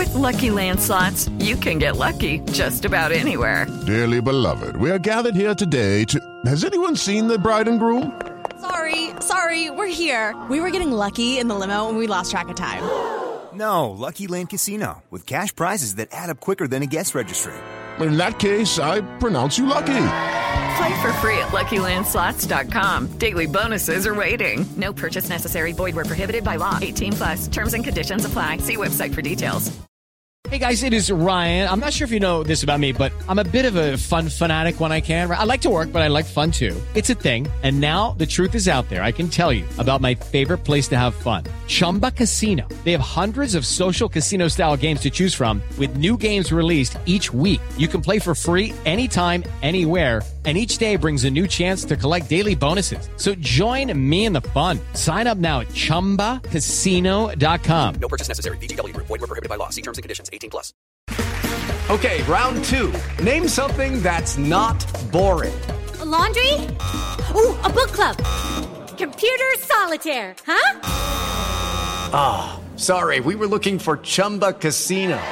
With Lucky Land Slots, you can get lucky just about anywhere. Dearly beloved, we are gathered here today to... Has anyone seen the bride and groom? Sorry, we're here. We were getting lucky in the limo and we lost track of time. No, Lucky Land Casino, with cash prizes that add up quicker than a guest registry. In that case, I pronounce you lucky. Play for free at LuckyLandSlots.com. Daily bonuses are waiting. No purchase necessary. Void where prohibited by law. 18+. Terms and conditions apply. See website for details. Hey guys, it is Ryan. I'm not sure if you know this about me, but I'm a bit of a fun fanatic when I can. I like to work, but I like fun too. It's a thing. And now the truth is out there. I can tell you about my favorite place to have fun. Chumba Casino. They have hundreds of social casino style games to choose from with new games released each week. You can play for free anytime, anywhere. And each day brings a new chance to collect daily bonuses. So join me in the fun. Sign up now at ChumbaCasino.com. No purchase necessary. VGW Group. Void where prohibited by law. See terms and conditions. 18+. Okay, round two. Name something that's not boring. A laundry? Ooh, a book club. Computer solitaire, huh? Ah, sorry. We were looking for Chumba Casino.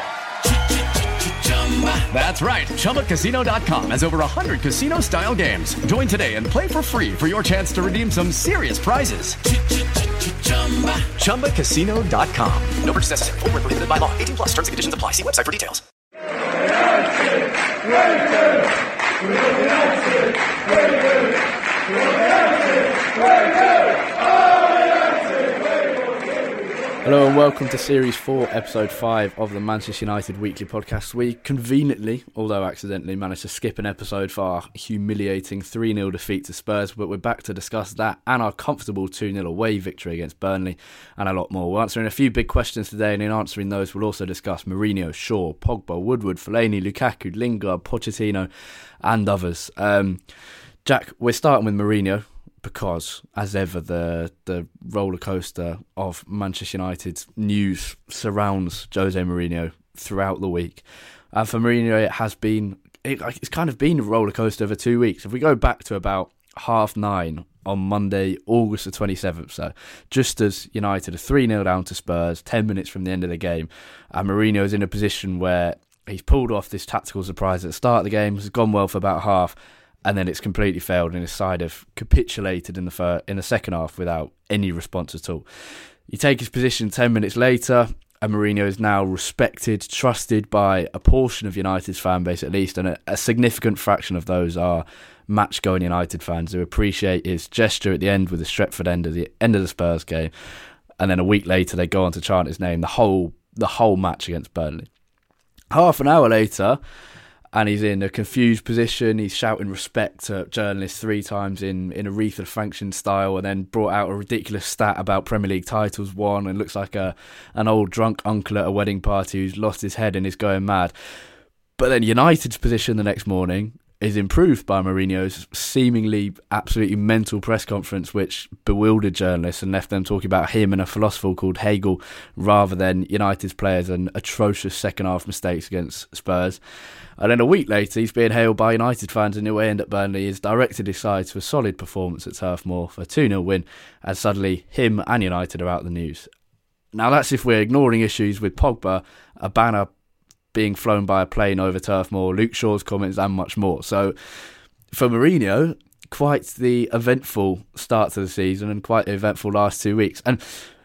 That's right. ChumbaCasino.com has over 100 casino-style games. Join today and play for free for your chance to redeem some serious prizes. ChumbaCasino.com. No purchase necessary. Void where prohibited by law. 18+. Terms and conditions apply. See website for details. Hello and welcome to Series 4, Episode 5 of the Manchester United Weekly Podcast. We conveniently, although accidentally, managed to skip an episode for our humiliating 3-0 defeat to Spurs, but we're back to discuss that and our comfortable 2-0 away victory against Burnley and a lot more. We're answering a few big questions today, and in answering those we'll also discuss Mourinho, Shaw, Pogba, Woodward, Fellaini, Lukaku, Lingard, Pochettino and others. Jack, we're starting with Mourinho, because, as ever, the roller coaster of Manchester United's news surrounds Jose Mourinho throughout the week. And for Mourinho, it's kind of been a roller coaster over 2 weeks. If we go back to about 9:30 on Monday, August the 27th, so just as United are 3-0 down to Spurs, 10 minutes from the end of the game, and Mourinho is in a position where he's pulled off this tactical surprise at the start of the game, has gone well for about half, and then it's completely failed, and his side have capitulated in the second half without any response at all. You take his position 10 minutes later, and Mourinho is now respected, trusted by a portion of United's fan base at least, and a significant fraction of those are match-going United fans who appreciate his gesture at the end with the Stretford end of the Spurs game, and then a week later they go on to chant his name the whole match against Burnley. Half an hour later, and he's in a confused position. He's shouting respect at journalists 3 times in Aretha Franklin style, and then brought out a ridiculous stat about Premier League titles won, and looks like an old drunk uncle at a wedding party who's lost his head and is going mad. But then United's position the next morning is improved by Mourinho's seemingly absolutely mental press conference, which bewildered journalists and left them talking about him and a philosopher called Hegel rather than United's players and atrocious second half mistakes against Spurs. And then a week later, he's being hailed by United fans in the away end at Burnley. He's directed his side to a solid performance at Turf Moor for a 2-0 win, and suddenly him and United are out of the news. Now that's if we're ignoring issues with Pogba, a banner being flown by a plane over Turf Moor, Luke Shaw's comments and much more. So for Mourinho, quite the eventful start to the season and quite the eventful last 2 weeks. And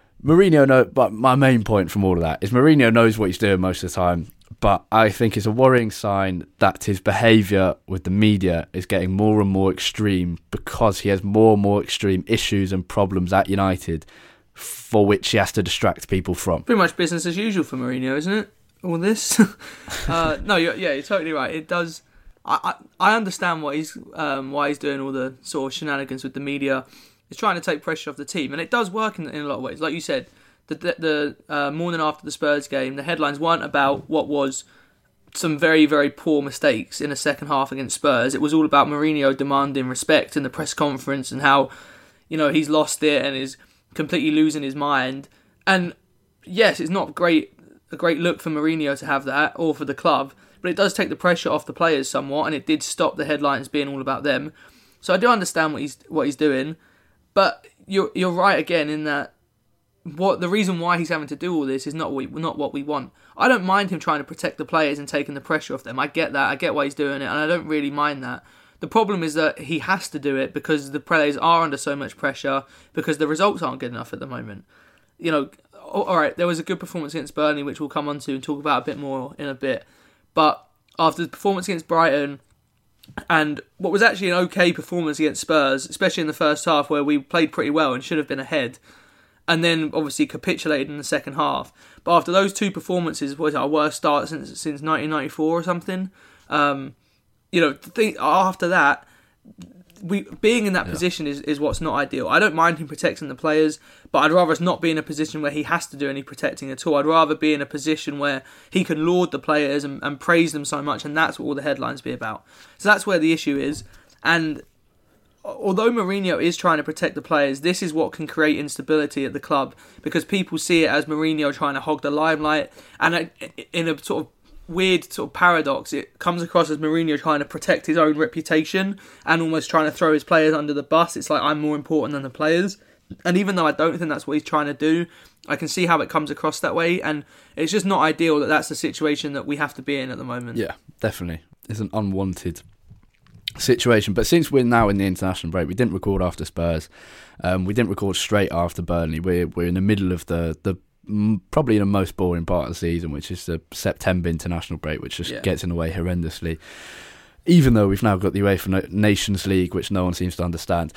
but my main point from all of that is Mourinho knows what he's doing most of the time, but I think it's a worrying sign that his behaviour with the media is getting more and more extreme because he has more and more extreme issues and problems at United for which he has to distract people from. Pretty much business as usual for Mourinho, isn't it? All this. No, you're totally right. It does. I understand why he's doing all the sort of shenanigans with the media. He's trying to take pressure off the team, and it does work in a lot of ways. Like you said, the morning after the Spurs game, the headlines weren't about what was some very, very poor mistakes in the second half against Spurs. It was all about Mourinho demanding respect in the press conference and how, he's lost it and is completely losing his mind. And yes, it's not a great look for Mourinho to have that, or for the club, but it does take the pressure off the players somewhat, and it did stop the headlines being all about them. So I do understand what he's doing, but you're right again in that the reason why he's having to do all this is not what we want. I don't mind him trying to protect the players and taking the pressure off them. I get that. I get why he's doing it, and I don't really mind that. The problem is that he has to do it because the players are under so much pressure because the results aren't good enough at the moment. You know, all right, there was a good performance against Burnley, which we'll come on to and talk about a bit more in a bit. But after the performance against Brighton and what was actually an okay performance against Spurs, especially in the first half where we played pretty well and should have been ahead, and then obviously capitulated in the second half. But after those two performances, was our worst start since 1994 or something. After that, being in that position is what's not ideal. I don't mind him protecting the players, but I'd rather us not be in a position where he has to do any protecting at all. I'd rather be in a position where he can laud the players and praise them so much, and that's what all the headlines be about. So that's where the issue is. And although Mourinho is trying to protect the players, this is what can create instability at the club because people see it as Mourinho trying to hog the limelight, and in a sort of weird sort of paradox, it comes across as Mourinho trying to protect his own reputation and almost trying to throw his players under the bus. It's like, I'm more important than the players. And even though I don't think that's what he's trying to do, I can see how it comes across that way, and it's just not ideal that that's the situation that we have to be in at the moment. Yeah, definitely. It's an unwanted situation. But since we're now in the international break, we didn't record after Spurs, we didn't record straight after Burnley. We're in the middle of the probably the most boring part of the season, which is the September international break, which just gets in the way horrendously. Even though we've now got the UEFA Nations League, which no one seems to understand.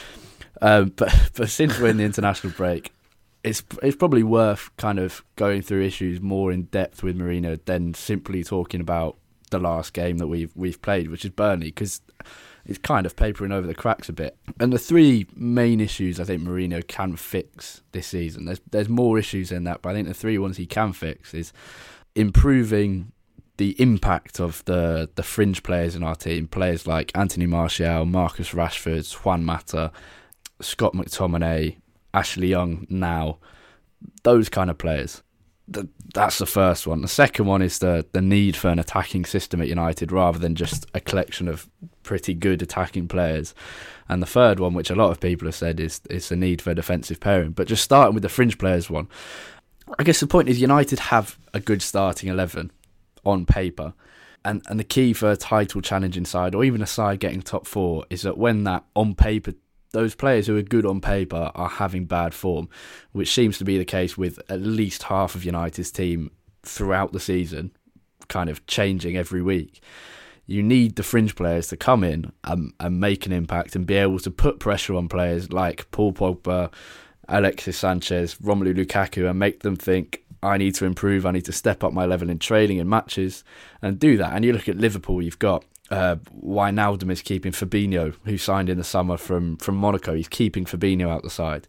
But since we're in the international break, it's probably worth kind of going through issues more in depth with Mourinho than simply talking about the last game that we've played, which is Burnley, because it's kind of papering over the cracks a bit. And the three main issues I think Mourinho can fix this season, there's more issues than that, but I think the three ones he can fix is improving the impact of the fringe players in our team, players like Anthony Martial, Marcus Rashford, Juan Mata, Scott McTominay, Ashley Young now, those kind of players. That's the first one. The second one is the need for an attacking system at United rather than just a collection of pretty good attacking players. And the third one, which a lot of people have said, is the need for a defensive pairing. But just starting with the fringe players one, I guess the point is United have a good starting 11 on paper. And the key for a title challenging side, or even a side getting top four, is that when that on paper, those players who are good on paper are having bad form, which seems to be the case with at least half of United's team throughout the season, kind of changing every week. You need the fringe players to come in and make an impact and be able to put pressure on players like Paul Pogba, Alexis Sanchez, Romelu Lukaku, and make them think, I need to improve, I need to step up my level in training and matches and do that. And you look at Liverpool, you've got Wijnaldum is keeping Fabinho, who signed in the summer from Monaco. He's keeping Fabinho out the side.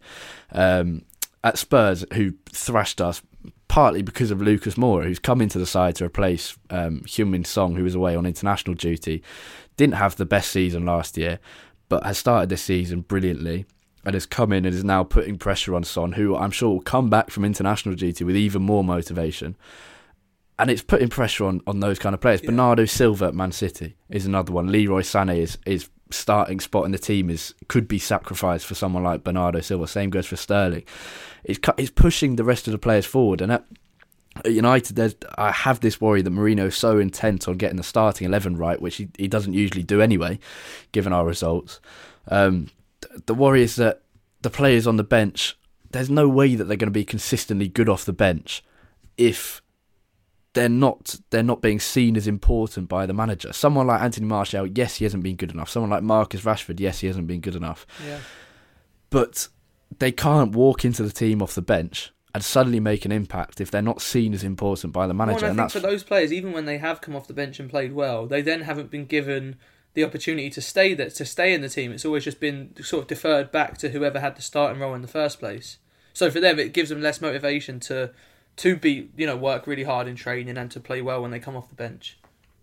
At Spurs, who thrashed us partly because of Lucas Moura, who's come into the side to replace Heung-min Son, who was away on international duty. Didn't have the best season last year, but has started this season brilliantly and has come in and is now putting pressure on Son, who I'm sure will come back from international duty with even more motivation. And it's putting pressure on those kind of players. Yeah. Bernardo Silva at Man City is another one. Leroy Sané is starting spot in the team could be sacrificed for someone like Bernardo Silva. Same goes for Sterling. It's pushing the rest of the players forward. And at United, I have this worry that Mourinho is so intent on getting the starting 11 right, which he doesn't usually do anyway, given our results. The worry is that the players on the bench, there's no way that they're going to be consistently good off the bench if they're not being seen as important by the manager. Someone like Anthony Martial, yes, he hasn't been good enough. Someone like Marcus Rashford, yes, he hasn't been good enough. Yeah. But they can't walk into the team off the bench and suddenly make an impact if they're not seen as important by the manager. Well, and I think for those players, even when they have come off the bench and played well, they then haven't been given the opportunity to stay there, to stay in the team. It's always just been sort of deferred back to whoever had the starting role in the first place. So for them, it gives them less motivation to work really hard in training and to play well when they come off the bench.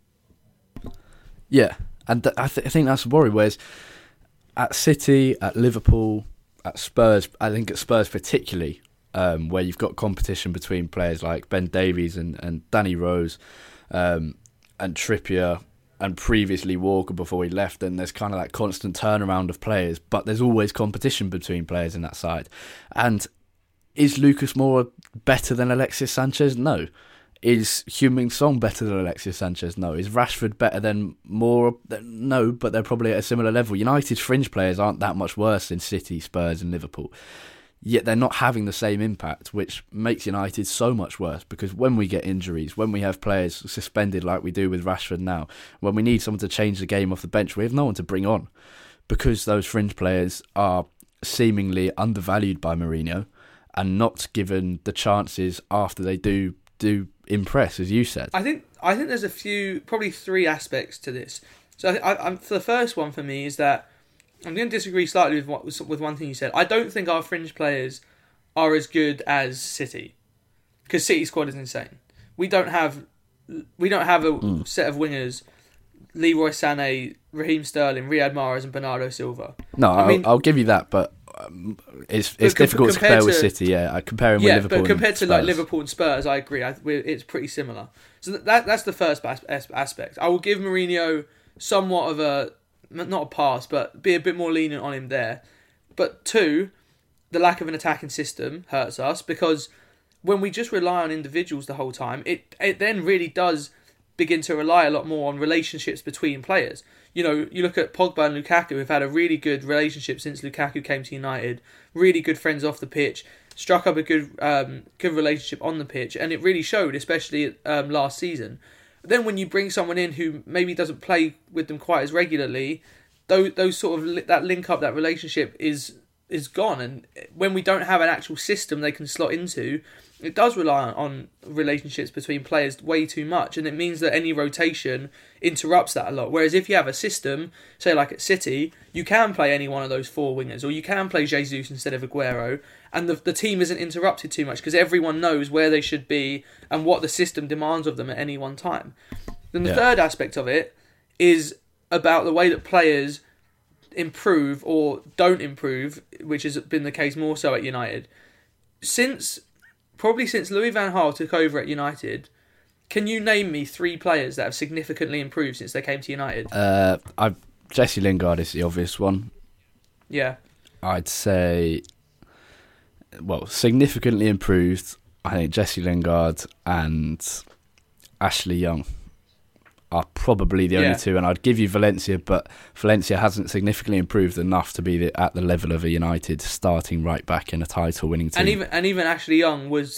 Yeah, and I think that's a worry. Whereas at City, at Liverpool, at Spurs, I think at Spurs particularly, where you've got competition between players like Ben Davies and Danny Rose and Trippier and previously Walker before he left, and there's kind of that constant turnaround of players, but there's always competition between players in that side. And Is Lucas Moura better than Alexis Sanchez? No. Is Heung-min Son better than Alexis Sanchez? No. Is Rashford better than Moura? No, but they're probably at a similar level. United's fringe players aren't that much worse than City, Spurs and Liverpool. Yet they're not having the same impact, which makes United so much worse, because when we get injuries, when we have players suspended like we do with Rashford now, when we need someone to change the game off the bench, we have no one to bring on, because those fringe players are seemingly undervalued by Mourinho and not given the chances after they do impress, as you said. I think there's probably three aspects to this. So I for the first one for me is that I'm going to disagree slightly with one thing you said. I don't think our fringe players are as good as City, because City's squad is insane. We don't have a set of wingers: Leroy Sané, Raheem Sterling, Riyad Mahrez, and Bernardo Silva. No, I'll give you that, but it's difficult to compare with City. Yeah, comparing with Liverpool. But compared to like Liverpool and Spurs, I agree. It's pretty similar. So that's the first aspect. I will give Mourinho somewhat of not a pass, but be a bit more lenient on him there. But two, the lack of an attacking system hurts us, because when we just rely on individuals the whole time, it then really does begin to rely a lot more on relationships between players. You know, you look at Pogba and Lukaku, who've had a really good relationship since Lukaku came to United, really good friends off the pitch, struck up a good relationship on the pitch, and it really showed, especially last season. But then when you bring someone in who maybe doesn't play with them quite as regularly, those sort of that link up, that relationship is gone. And when we don't have an actual system they can slot into, it does rely on relationships between players way too much, and it means that any rotation interrupts that a lot. Whereas if you have a system, say like at City, you can play any one of those four wingers, or you can play Jesus instead of Aguero, and the team isn't interrupted too much, because everyone knows where they should be and what the system demands of them at any one time. Then the third aspect of it is about the way that players improve or don't improve, which has been the case more so at United. Probably since Louis van Gaal took over at United, can you name me three players that have significantly improved since they came to United? Jesse Lingard is the obvious one. Yeah. I'd say, significantly improved. I think Jesse Lingard and Ashley Young are probably the only two, and I'd give you Valencia, but Valencia hasn't significantly improved enough to be at the level of a United starting right back in a title-winning team. And even Ashley Young was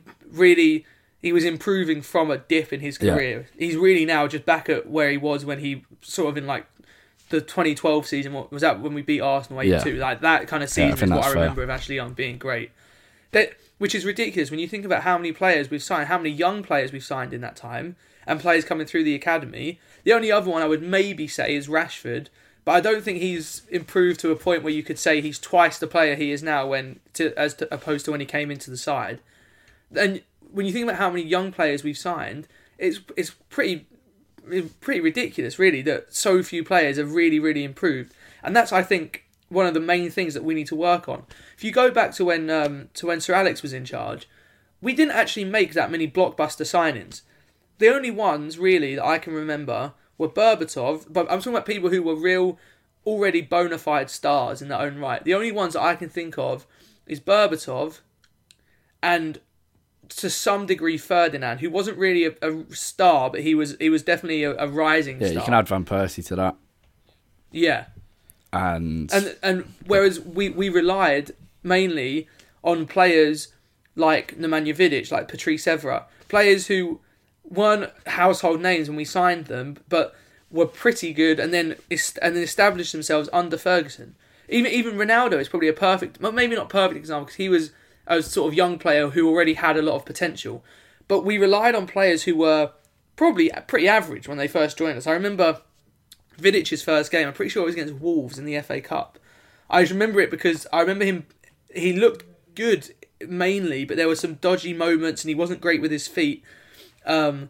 he was improving from a dip in his career. Yeah. He's really now just back at where he was when he sort of in like the 2012 season. What was that, when we beat Arsenal 8-2? Like that kind of season is what I remember of Ashley Young being great. Which is ridiculous when you think about how many players we've signed, how many young players we've signed in that time, and players coming through the academy. The only other one I would maybe say is Rashford, but I don't think he's improved to a point where you could say he's twice the player he is now as opposed to when he came into the side. And when you think about how many young players we've signed, it's pretty ridiculous, really, that so few players have really, really improved. And that's, I think, one of the main things that we need to work on. If you go back to when Sir Alex was in charge, we didn't actually make that many blockbuster signings. The only ones, really, that I can remember were Berbatov, but I'm talking about people who were real, already bona fide stars in their own right. The only ones that I can think of is Berbatov and, to some degree, Ferdinand, who wasn't really a star, but he was definitely a rising star. Yeah, you can add Van Persie to that. Yeah. And whereas we relied mainly on players like Nemanja Vidic, like Patrice Evra, players who weren't household names when we signed them, but were pretty good, and then established themselves under Ferguson. Even Ronaldo is probably maybe not perfect example, because he was a sort of young player who already had a lot of potential. But we relied on players who were probably pretty average when they first joined us. I remember Vidic's first game, I'm pretty sure it was against Wolves in the FA Cup. I just remember it because I remember he looked good mainly, but there were some dodgy moments and he wasn't great with his feet. And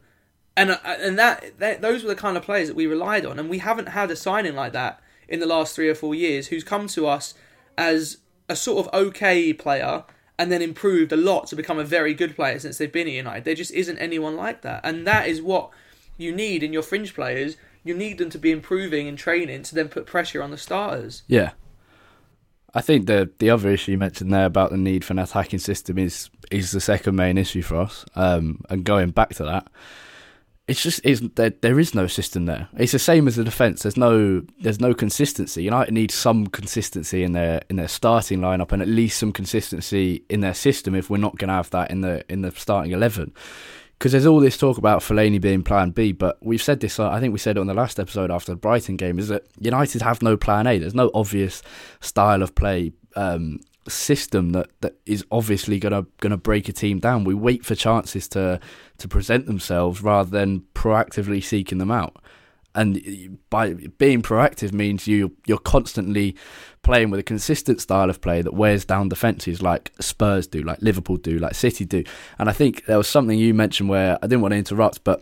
those were the kind of players that we relied on, and we haven't had a signing like that in the last 3 or 4 years who's come to us as a sort of okay player and then improved a lot to become a very good player since they've been at United. There just isn't anyone like that, and that is what you need in your fringe players. You need them to be improving and training to then put pressure on the starters. Yeah. I think the other issue you mentioned there about the need for an attacking system is the second main issue for us. And going back to that, there is no system there. It's the same as the defence. There's no consistency. United need some consistency in their starting lineup and at least some consistency in their system if we're not going to have that in the starting 11. Because there's all this talk about Fellaini being plan B, but we've said this, I think we said it on the last episode after the Brighton game, is that United have no plan A. There's no obvious style of play system that is obviously gonna break a team down. We wait for chances to present themselves rather than proactively seeking them out. And by being proactive means you're constantly playing with a consistent style of play that wears down defences like Spurs do, like Liverpool do, like City do. And I think there was something you mentioned where, I didn't want to interrupt, but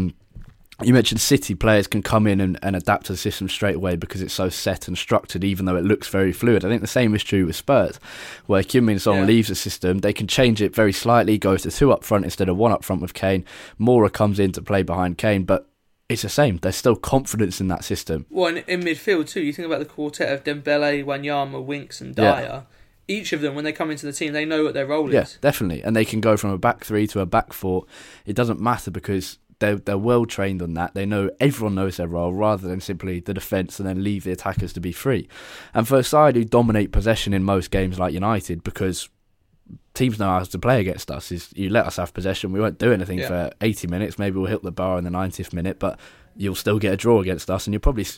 you mentioned City players can come in and adapt to the system straight away because it's so set and structured, even though it looks very fluid. I think the same is true with Spurs, where Kim-min Son leaves the system, they can change it very slightly, go to 2 up front instead of 1 up front with Kane. Mora comes in to play behind Kane, but it's the same. There's still confidence in that system. Well, in midfield too, you think about the quartet of Dembele, Wanyama, Winks and Dyer. Each of them, when they come into the team, they know what their role is. Yeah, definitely. And they can go from a back 3 to a back 4. It doesn't matter because they're well trained on that. They know, everyone knows their role rather than simply the defence and then leave the attackers to be free. And for a side who dominate possession in most games like United, because teams know how to play against us, is you let us have possession, we won't do anything for 80 minutes, maybe we'll hit the bar in the 90th minute, but you'll still get a draw against us and you'll probably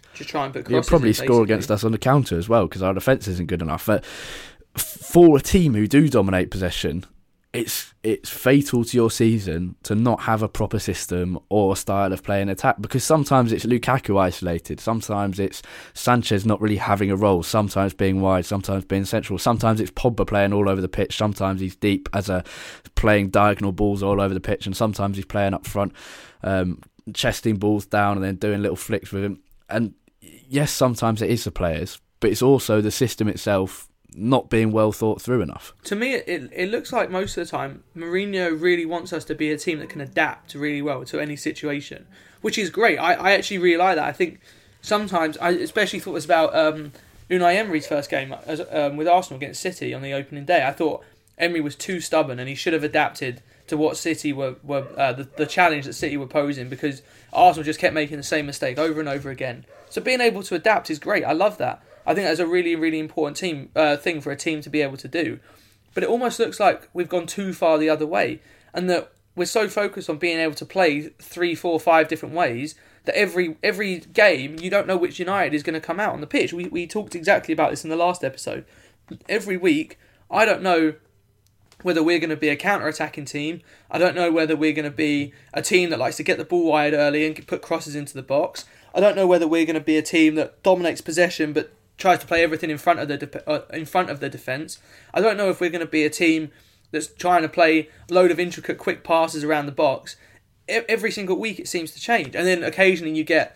score against us on the counter as well because our defence isn't good enough. But for a team who do dominate possession, it's fatal to your season to not have a proper system or style of play and attack, because sometimes it's Lukaku isolated, sometimes it's Sanchez not really having a role, sometimes being wide, sometimes being central, sometimes it's Pogba playing all over the pitch, sometimes he's deep playing diagonal balls all over the pitch, and sometimes he's playing up front, chesting balls down and then doing little flicks with him. And yes, sometimes it is the players, but it's also the system itself not being well thought through enough. To me, it looks like most of the time Mourinho really wants us to be a team that can adapt really well to any situation, which is great. I actually really like that. I think sometimes, I especially thought this about Unai Emery's first game with Arsenal against City on the opening day. I thought Emery was too stubborn and he should have adapted to what City were the challenge that City were posing, because Arsenal just kept making the same mistake over and over again. So being able to adapt is great. I love that. I think that's a really, really important thing for a team to be able to do. But it almost looks like we've gone too far the other way, and that we're so focused on being able to play 3, 4, 5 different ways that every game you don't know which United is going to come out on the pitch. We talked exactly about this in the last episode. Every week, I don't know whether we're going to be a counter-attacking team. I don't know whether we're going to be a team that likes to get the ball wide early and put crosses into the box. I don't know whether we're going to be a team that dominates possession but tries to play everything in front of the defence. I don't know if we're going to be a team that's trying to play a load of intricate, quick passes around the box. Every single week it seems to change. And then occasionally you get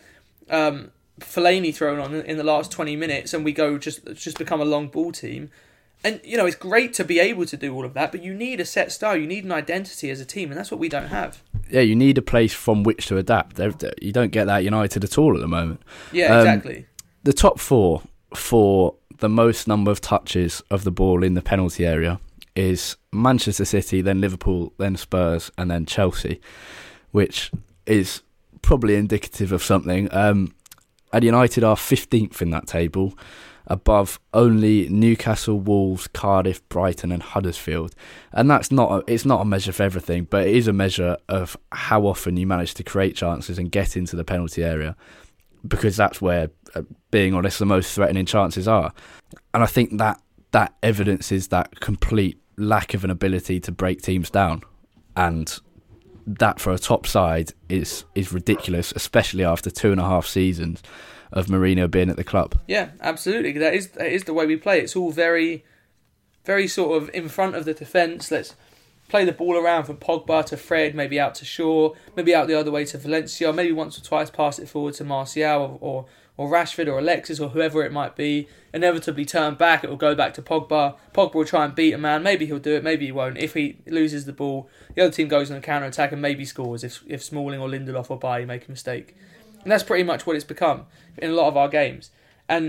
Fellaini thrown on in the last 20 minutes and we go just become a long ball team. And, it's great to be able to do all of that, but you need a set style, you need an identity as a team, and that's what we don't have. Yeah, you need a place from which to adapt. You don't get that United at all at the moment. Yeah, exactly. The top 4 for the most number of touches of the ball in the penalty area is Manchester City, then Liverpool, then Spurs, and then Chelsea, which is probably indicative of something. And United are 15th in that table, above only Newcastle, Wolves, Cardiff, Brighton and Huddersfield. And it's not a measure for everything, but it is a measure of how often you manage to create chances and get into the penalty area, because that's where, being honest, the most threatening chances are. And I think that evidences that complete lack of an ability to break teams down. And that for a top side is ridiculous, especially after 2.5 seasons of Mourinho being at the club. Yeah, absolutely. That is the way we play. It's all very, very sort of in front of the defence. Let's play the ball around from Pogba to Fred, maybe out to Shaw, maybe out the other way to Valencia, maybe once or twice pass it forward to Martial or Rashford or Alexis or whoever it might be. Inevitably turn back, it will go back to Pogba. Pogba will try and beat a man. Maybe he'll do it, maybe he won't. If he loses the ball, the other team goes on a counter-attack and maybe scores if Smalling or Lindelof or Bailly make a mistake. And that's pretty much what it's become in a lot of our games. And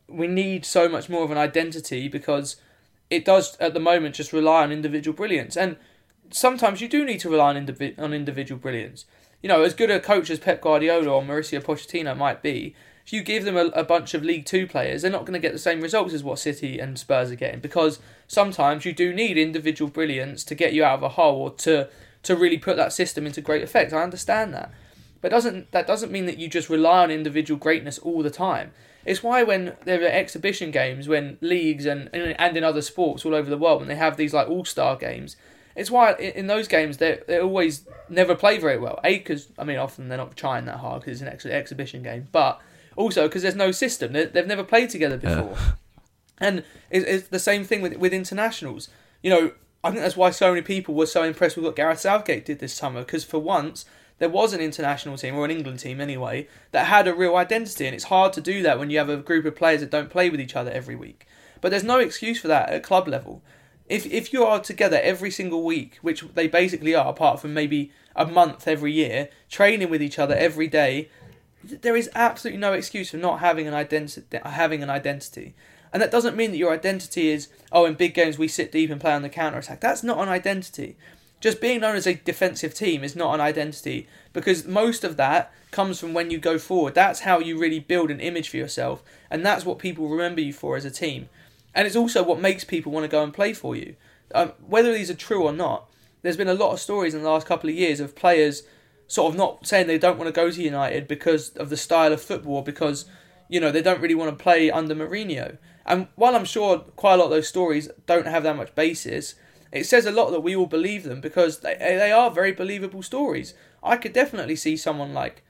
we need so much more of an identity, because it does at the moment just rely on individual brilliance. And sometimes you do need to rely on individual brilliance. As good a coach as Pep Guardiola or Mauricio Pochettino might be, if you give them a bunch of League Two players, they're not going to get the same results as what City and Spurs are getting, because sometimes you do need individual brilliance to get you out of a hole, or to really put that system into great effect. I understand that. But that doesn't mean that you just rely on individual greatness all the time. It's why when there are exhibition games, when leagues and in other sports all over the world, when they have these like all-star games, it's why in those games they always never play very well. Because, often they're not trying that hard because it's an exhibition game, but also because there's no system. They've never played together before. Yeah. And it's the same thing with internationals. I think that's why so many people were so impressed with what Gareth Southgate did this summer, because for once there was an international team, or an England team anyway, that had a real identity. And it's hard to do that when you have a group of players that don't play with each other every week. But there's no excuse for that at club level. If you are together every single week, which they basically are, apart from maybe a month every year, training with each other every day, there is absolutely no excuse for not having an identity. And that doesn't mean that your identity is, in big games we sit deep and play on the counter-attack. That's not an identity. Just being known as a defensive team is not an identity, because most of that comes from when you go forward. That's how you really build an image for yourself, and that's what people remember you for as a team. And it's also what makes people want to go and play for you. Whether these are true or not, there's been a lot of stories in the last couple of years of players sort of not saying they don't want to go to United because of the style of football, or because, they don't really want to play under Mourinho. And while I'm sure quite a lot of those stories don't have that much basis, it says a lot that we all believe them, because they are very believable stories. I could definitely see someone like,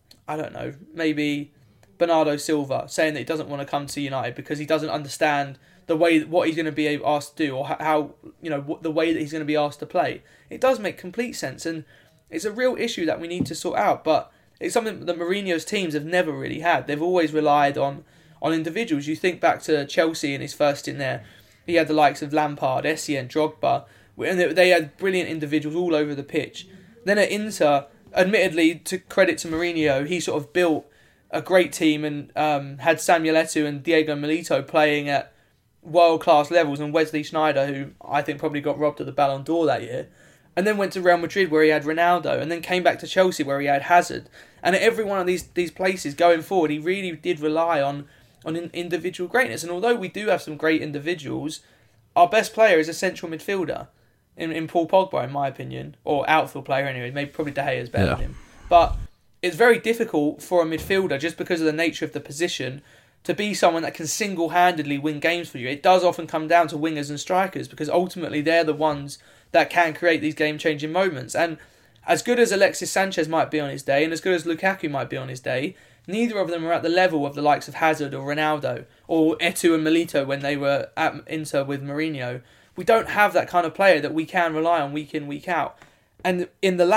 maybe Bernardo Silva saying that he doesn't want to come to United because he doesn't understand what he's going to be asked to do, or how the way that he's going to be asked to play. It does make complete sense, and it's a real issue that we need to sort out. But it's something that Mourinho's teams have never really had. They've always relied on individuals. You think back to Chelsea in his first stint there. He had the likes of Lampard, Essien, Drogba, and they had brilliant individuals all over the pitch. Then at Inter, admittedly, to credit to Mourinho, he sort of built a great team and had Samuel Eto'o and Diego Milito playing at world-class levels, and Wesley Sneijder, who I think probably got robbed of the Ballon d'Or that year, and then went to Real Madrid where he had Ronaldo, and then came back to Chelsea where he had Hazard. And at every one of these places going forward, he really did rely on individual greatness. And although we do have some great individuals, our best player is a central midfielder in Paul Pogba, in my opinion, or outfield player anyway. Maybe probably De Gea is better than him. But it's very difficult for a midfielder, just because of the nature of the position, to be someone that can single-handedly win games for you. It does often come down to wingers and strikers, because ultimately they're the ones that can create these game-changing moments. And as good as Alexis Sanchez might be on his day, and as good as Lukaku might be on his day, neither of them are at the level of the likes of Hazard or Ronaldo, or Eto'o and Milito when they were at Inter with Mourinho. We don't have that kind of player that we can rely on week in, week out. And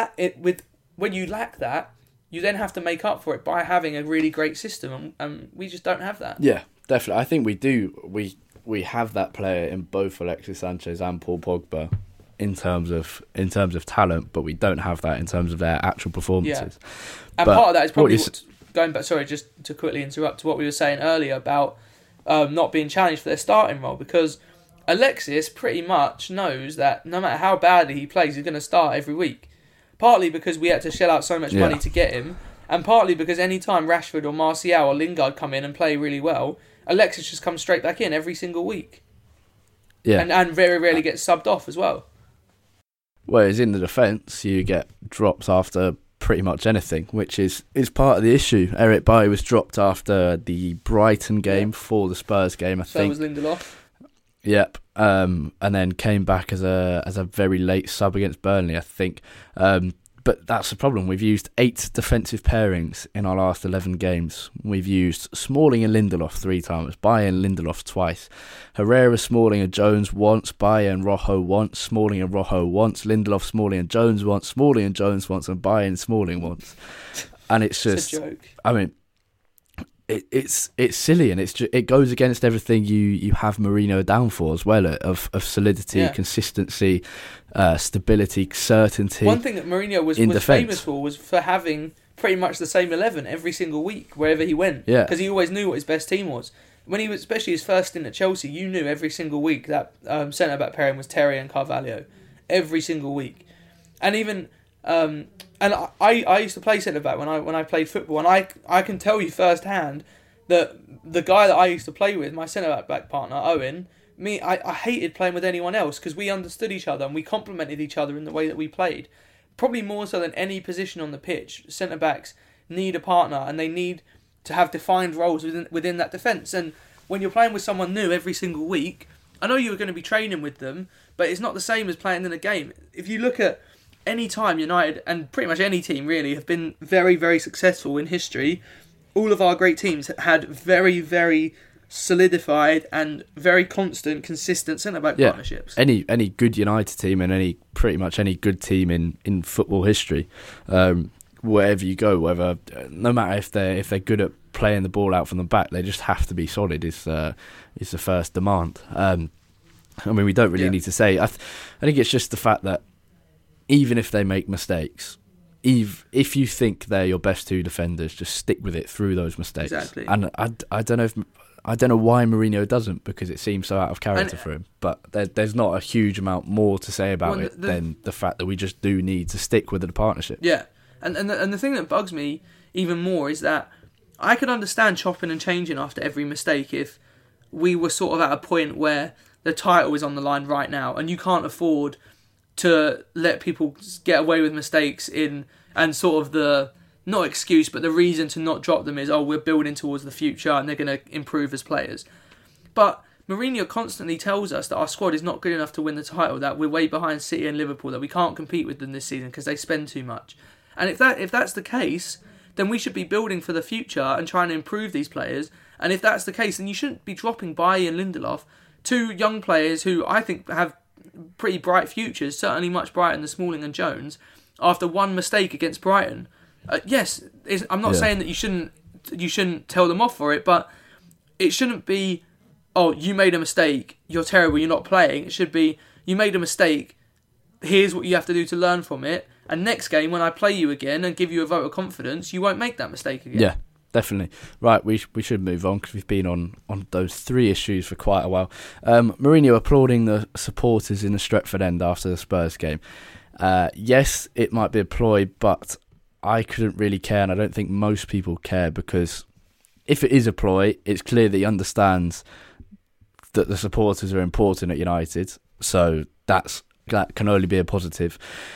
when you lack that, you then have to make up for it by having a really great system, and we just don't have that. Yeah, definitely. I think we do. We have that player in both Alexis Sanchez and Paul Pogba in terms of talent, but we don't have that in terms of their actual performances. Yeah. And part of that is probably going back. Sorry, just to quickly interrupt to what we were saying earlier about not being challenged for their starting role, because Alexis pretty much knows that no matter how badly he plays, he's going to start every week. Partly because we had to shell out so much money to get him, and partly because any time Rashford or Martial or Lingard come in and play really well, Alexis just comes straight back in every single week. Yeah. And very rarely gets subbed off as well. Whereas in the defence, you get drops after pretty much anything, which is part of the issue. Eric Bailly was dropped after the Brighton game for the Spurs game, I think. So was Lindelof. Yep, and then came back as a very late sub against Burnley, I think. But that's the problem. We've used 8 defensive pairings in our last 11 games. We've used Smalling and Lindelof 3 times, Bailly and Lindelof twice, Herrera, Smalling and Jones once, Bailly and Rojo once, Smalling and Rojo once, Lindelof, Smalling and Jones once, Smalling and Jones once, and Bailly and Smalling once. And it's just, it's a joke. I mean, it's silly, and it goes against everything you have Mourinho down for as well, of solidity, consistency, stability, certainty. One thing that Mourinho was famous for was for having pretty much the same 11 every single week wherever he went, because he always knew what his best team was. when he was, especially his first stint at Chelsea, you knew every single week that centre-back pairing was Terry and Carvalho. Every single week. And even... and I used to play centre-back when I played football, and I can tell you firsthand that the guy that I used to play with, my centre-back partner, Owen, I hated playing with anyone else because we understood each other and we complemented each other in the way that we played. Probably more so than any position on the pitch, centre-backs need a partner and they need to have defined roles within that defence. And when you're playing with someone new every single week, I know you're going to be training with them, but it's not the same as playing in a game. If you look at any time United, and pretty much any team really, have been very, very successful in history, all of our great teams had very, very solidified and very constant, consistent centre-back partnerships. Any good United team and pretty much any good team in football history, wherever you go, no matter if they're good at playing the ball out from the back, they just have to be solid. Is the first demand. I mean, we don't really need to say. I think it's just the fact that even if they make mistakes, if you think they're your best two defenders, just stick with it through those mistakes. Exactly. And I don't know why Mourinho doesn't, because it seems so out of character for him. But there's not a huge amount more to say about it than the fact that we just do need to stick with the partnership. Yeah, and the thing that bugs me even more is that I could understand chopping and changing after every mistake if we were sort of at a point where the title is on the line right now and you can't afford to let people get away with mistakes and sort of the, not excuse, but the reason to not drop them is, we're building towards the future and they're going to improve as players. But Mourinho constantly tells us that our squad is not good enough to win the title, that we're way behind City and Liverpool, that we can't compete with them this season because they spend too much. And if that's the case, then we should be building for the future and trying to improve these players. And if that's the case, then you shouldn't be dropping Bailly and Lindelof, two young players who I think have pretty bright futures, certainly much brighter than Smalling and Jones, after one mistake against Brighton. Yes, I'm not saying that you shouldn't tell them off for it, but it shouldn't be, you made a mistake, you're terrible, you're not playing. It should be, you made a mistake, here's what you have to do to learn from it, and next game when I play you again and give you a vote of confidence, you won't make that mistake again. Yeah, definitely. Right, we should move on because we've been on those three issues for quite a while. Mourinho applauding the supporters in the Stretford End after the Spurs game. Yes, it might be a ploy, but I couldn't really care, and I don't think most people care, because if it is a ploy, it's clear that he understands that the supporters are important at United, so that can only be a positive.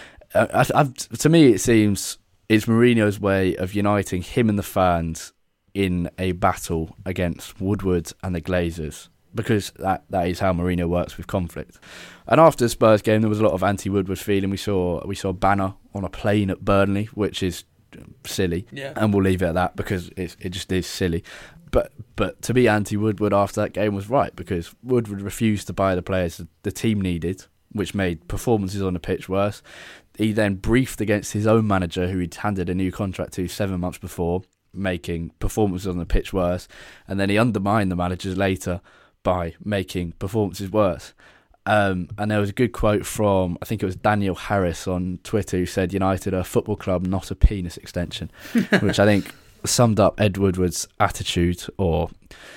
To me, it seems it's Mourinho's way of uniting him and the fans in a battle against Woodward and the Glazers, because that is how Mourinho works with conflict. And after the Spurs game, there was a lot of anti-Woodward feeling. We saw Banner on a plane at Burnley, which is silly, and we'll leave it at that because it just is silly. But to be anti-Woodward after that game was right, because Woodward refused to buy the players the team needed, which made performances on the pitch worse. He then briefed against his own manager, who he'd handed a new contract to 7 months before, making performances on the pitch worse. And then he undermined the managers later by making performances worse. And there was a good quote from, I think it was Daniel Harris on Twitter, who said, "United are a football club, not a penis extension," which I think summed up Ed Woodward's attitude, or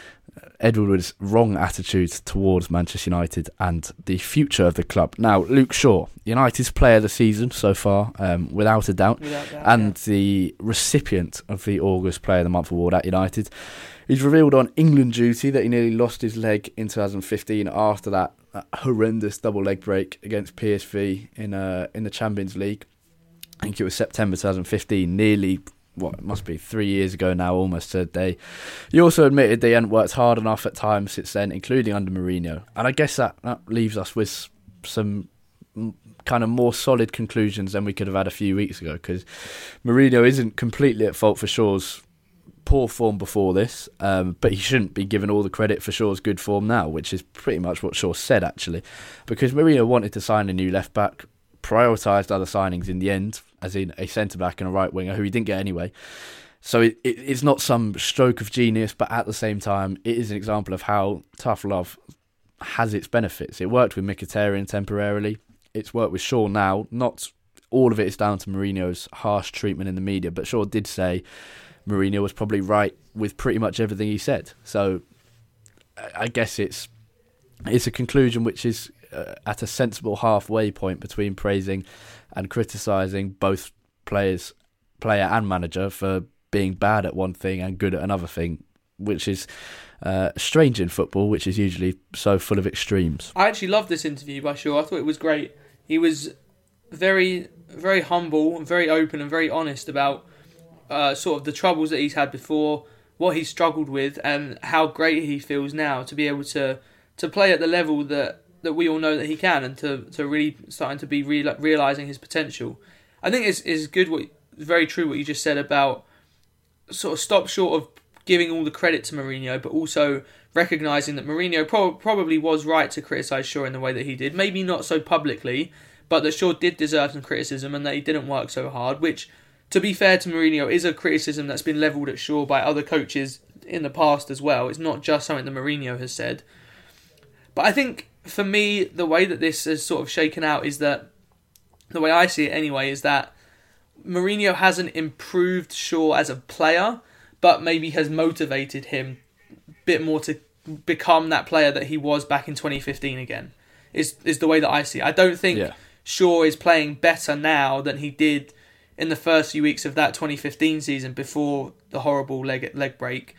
Ed Woodward's wrong attitude towards Manchester United and the future of the club. Now, Luke Shaw, United's player of the season so far, without a doubt, and the recipient of the August Player of the Month award at United. He's revealed on England duty that he nearly lost his leg in 2015 after that horrendous double leg break against PSV in the Champions League. I think it was September 2015, nearly, it must be 3 years ago now, almost to the day. He also admitted they hadn't worked hard enough at times since then, including under Mourinho. And I guess that leaves us with some kind of more solid conclusions than we could have had a few weeks ago, because Mourinho isn't completely at fault for Shaw's poor form before this, but he shouldn't be given all the credit for Shaw's good form now, which is pretty much what Shaw said, actually, because Mourinho wanted to sign a new left-back, prioritised other signings in the end, as in a centre-back and a right-winger, who he didn't get anyway. So it's not some stroke of genius, but at the same time, it is an example of how tough love has its benefits. It worked with Mkhitaryan temporarily. It's worked with Shaw now. Not all of it is down to Mourinho's harsh treatment in the media, but Shaw did say Mourinho was probably right with pretty much everything he said. So I guess it's a conclusion which is at a sensible halfway point between praising and criticising both player and manager for being bad at one thing and good at another thing, which is strange in football, which is usually so full of extremes. I actually loved this interview by Shaw. I thought it was great. He was very, very humble and very open and very honest about sort of the troubles that he's had before, what he's struggled with, and how great he feels now to be able to play at the level that we all know that he can, and to really starting to be realising his potential. I think it's good, very true what you just said about sort of stop short of giving all the credit to Mourinho, but also recognising that Mourinho probably was right to criticise Shaw in the way that he did. Maybe not so publicly, but that Shaw did deserve some criticism and that he didn't work so hard, which, to be fair to Mourinho, is a criticism that's been levelled at Shaw by other coaches in the past as well. It's not just something that Mourinho has said. But I think, for me, the way that this has sort of shaken out is that, the way I see it anyway, is that Mourinho hasn't improved Shaw as a player, but maybe has motivated him a bit more to become that player that he was back in 2015 again, is the way that I see it. I don't think Shaw is playing better now than he did in the first few weeks of that 2015 season before the horrible leg break.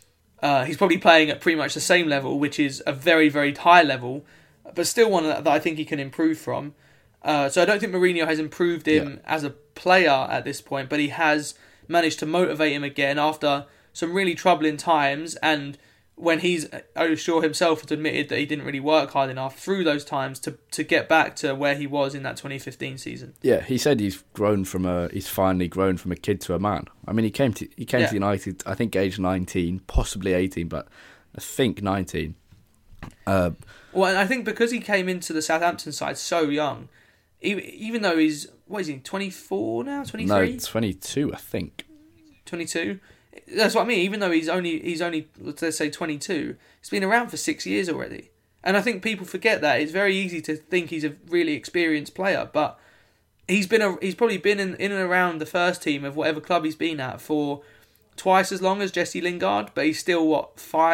He's probably playing at pretty much the same level, which is a very, very high level, but still one that I think he can improve from. So I don't think Mourinho has improved him as a player at this point, but he has managed to motivate him again after some really troubling times, and when Shaw himself has admitted that he didn't really work hard enough through those times to get back to where he was in that 2015 season. Yeah, he said he's finally grown from a kid to a man. I mean, he came to United, I think, age 19, possibly 18, but I think 19. Well, and I think because he came into the Southampton side so young, even though he's, 24 now, 23? No, 22, I think. 22? That's what I mean. Even though he's only let's say 22, he's been around for 6 years already. And I think people forget that. It's very easy to think he's a really experienced player, but he's probably been in and around the first team of whatever club he's been at for twice as long as Jesse Lingard, but he's still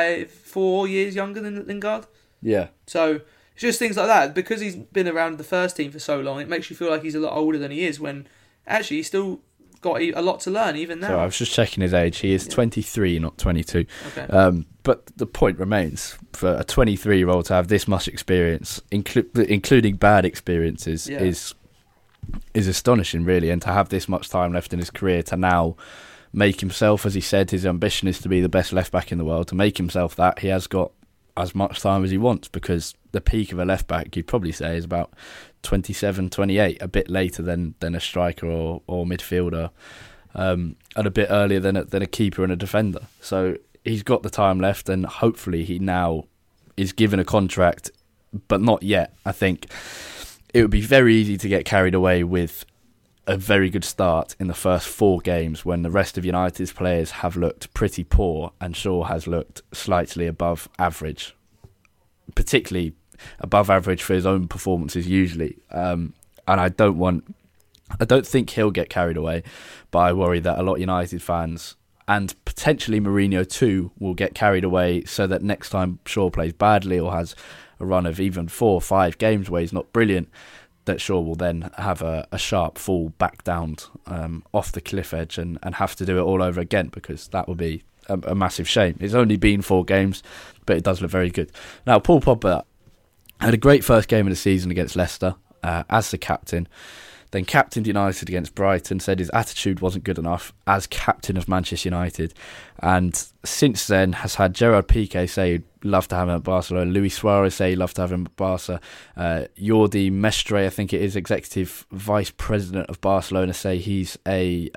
4 years younger than Lingard. Yeah. So it's just things like that. Because he's been around the first team for so long, it makes you feel like he's a lot older than he is, when actually he's still got a lot to learn even now. So I was just checking his age. He is 23, not 22. Okay. But the point remains, for a 23-year-old to have this much experience, including bad experiences, is astonishing, really. And to have this much time left in his career to now make himself, as he said, his ambition is to be the best left-back in the world. To make himself that, he has got as much time as he wants, because the peak of a left-back, you'd probably say, is about 27, 28, a bit later than a striker or midfielder, and a bit earlier than a keeper and a defender. So he's got the time left, and hopefully he now is given a contract, but not yet. I think it would be very easy to get carried away with a very good start in the first 4 games when the rest of United's players have looked pretty poor and Shaw has looked slightly above average, particularly above average for his own performances usually. And I don't think he'll get carried away, but I worry that a lot of United fans, and potentially Mourinho too, will get carried away, so that next time Shaw plays badly or has a run of even 4 or 5 games where he's not brilliant, that Shaw will then have a sharp fall back down off the cliff edge and have to do it all over again, because that would be a massive shame. It's only been 4 games, but it does look very good. Now, Paul Pogba had a great first game of the season against Leicester as the captain, then captained United against Brighton, said his attitude wasn't good enough as captain of Manchester United, and since then has had Gerard Piqué say he'd love to have him at Barcelona, Luis Suarez say he'd love to have him at Barca, Jordi Mestre, I think it is, executive vice president of Barcelona, say he's a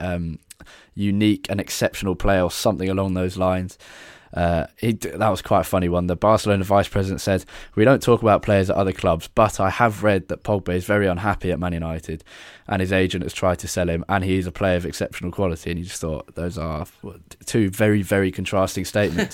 unique and exceptional player or something along those lines. That was quite a funny one. The Barcelona vice president said, "We don't talk about players at other clubs, but I have read that Pogba is very unhappy at Man United and his agent has tried to sell him, and he is a player of exceptional quality." And you just thought, those are 2 very, very contrasting statements.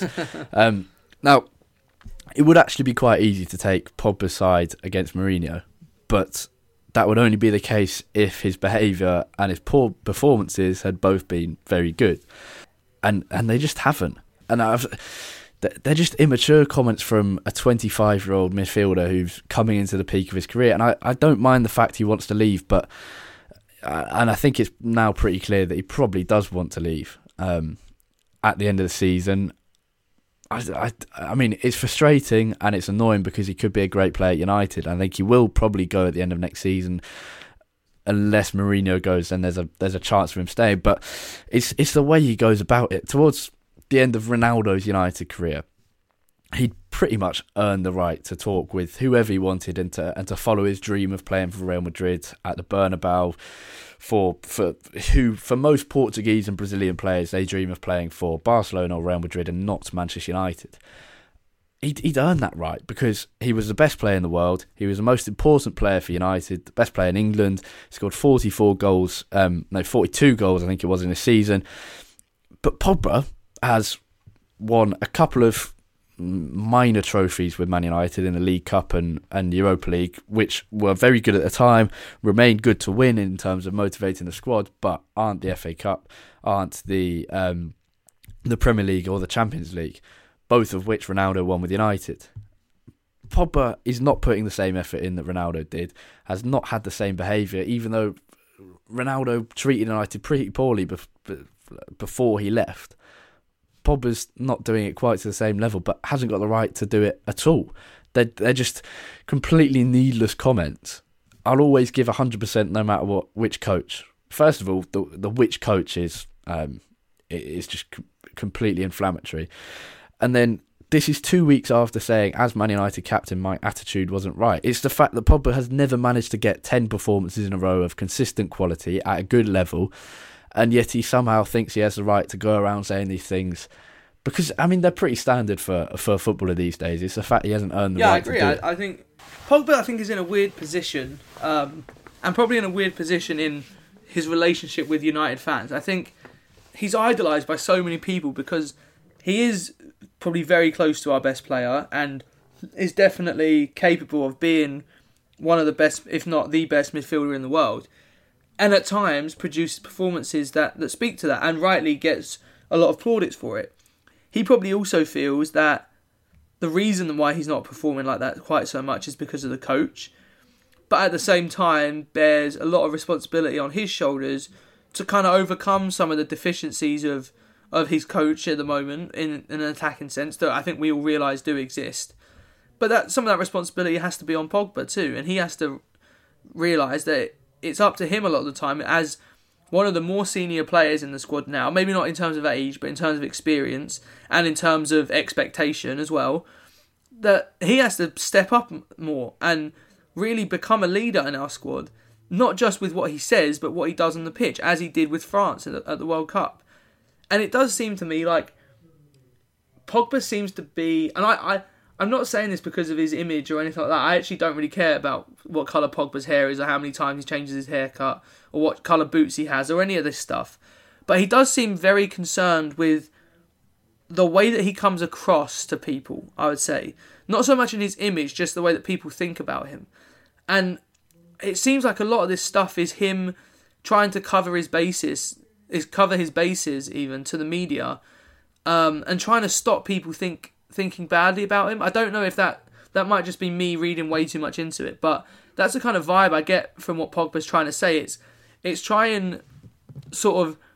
Now, it would actually be quite easy to take Pogba's side against Mourinho, but that would only be the case if his behaviour and his poor performances had both been very good, and they just haven't. And they're just immature comments from a 25-year-old midfielder who's coming into the peak of his career. And I don't mind the fact he wants to leave, but and I think it's now pretty clear that he probably does want to leave at the end of the season. I mean, it's frustrating and it's annoying because he could be a great player at United. I think he will probably go at the end of next season, unless Mourinho goes. Then there's a chance for him staying. But it's the way he goes about it. Towards the end of Ronaldo's United career, he'd pretty much earned the right to talk with whoever he wanted and to follow his dream of playing for Real Madrid at the Bernabeu. For most Portuguese and Brazilian players, they dream of playing for Barcelona or Real Madrid and not Manchester United. He'd earned that right because he was the best player in the world. He was the most important player for United, the best player in England. He scored 42 goals, I think it was, in a season. But Pogba has won a couple of minor trophies with Man United in the League Cup and Europa League, which were very good at the time, remained good to win in terms of motivating the squad, but aren't the FA Cup, aren't the Premier League or the Champions League, both of which Ronaldo won with United. Pogba is not putting the same effort in that Ronaldo did, has not had the same behaviour, even though Ronaldo treated United pretty poorly before he left. Pogba's not doing it quite to the same level, but hasn't got the right to do it at all. They're just completely needless comments. I'll always give 100% no matter which coach. First of all, the which coach is just completely inflammatory. And then this is 2 weeks after saying, as Man United captain, my attitude wasn't right. It's the fact that Pogba has never managed to get 10 performances in a row of consistent quality at a good level, and yet he somehow thinks he has the right to go around saying these things. Because, I mean, they're pretty standard for a footballer these days. It's the fact he hasn't earned the right to do it. Yeah, I agree. I think Pogba, is in a weird position, and probably in a weird position in his relationship with United fans. I think he's idolised by so many people because he is probably very close to our best player and is definitely capable of being one of the best, if not the best midfielder in the world. And at times produces performances that speak to that and rightly gets a lot of plaudits for it. He probably also feels that the reason why he's not performing like that quite so much is because of the coach. But at the same time, bears a lot of responsibility on his shoulders to kind of overcome some of the deficiencies of his coach at the moment in an attacking sense that I think we all realise do exist. But that some of that responsibility has to be on Pogba too, and he has to realise that it's up to him a lot of the time as one of the more senior players in the squad now, maybe not in terms of age, but in terms of experience and in terms of expectation as well, that he has to step up more and really become a leader in our squad, not just with what he says, but what he does on the pitch, as he did with France at the World Cup. And it does seem to me like Pogba seems to be, and I'm not saying this because of his image or anything like that. I actually don't really care about what colour Pogba's hair is or how many times he changes his haircut or what colour boots he has or any of this stuff. But he does seem very concerned with the way that he comes across to people, I would say. Not so much in his image, just the way that people think about him. And it seems like a lot of this stuff is him trying to cover his bases even to the media, and trying to stop people thinking badly about him. I don't know if that might just be me reading way too much into it, but that's the kind of vibe I get from what Pogba's trying to say. It's try and sort of